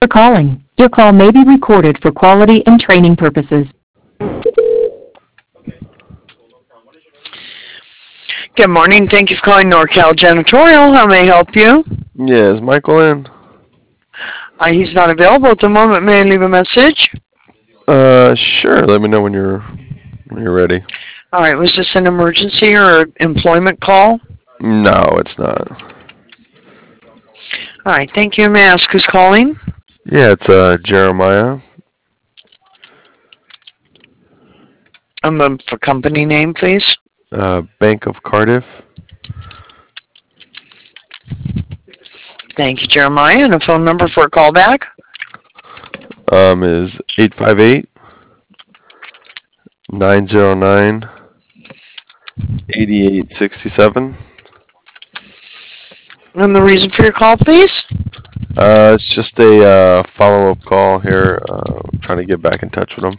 for calling. Your call may be recorded for quality and training purposes. Good morning. Thank you for calling NorCal Janitorial. How may I help you? Yeah, is Michael in? He's not available at the moment. May I leave a message? Sure. Let me know when you're ready. All right. Was this an emergency or employment call? No, it's not. All right. Thank you. May I ask who's calling? Yeah, it's Jeremiah. For company name, please. Bank of Cardiff. Thank you, Jeremiah. And a phone number for a callback? Is 858-909-8867. And the reason for your call, please? It's just a follow-up call here. Trying to get back in touch with him.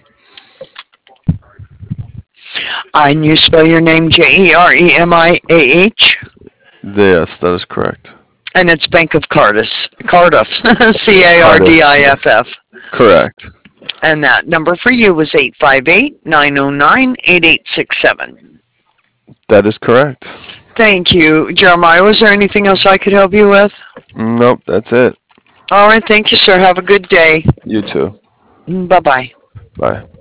And you spell your name Jeremiah. Yes, that is correct. And it's Bank of Cardiff. Cardiff. Cardiff. Correct. And that number for you was 858-909-8867. That is correct. Thank you. Jeremiah, was there anything else I could help you with? Nope, that's it. All right. Thank you, sir. Have a good day. You too. Bye-bye. Bye.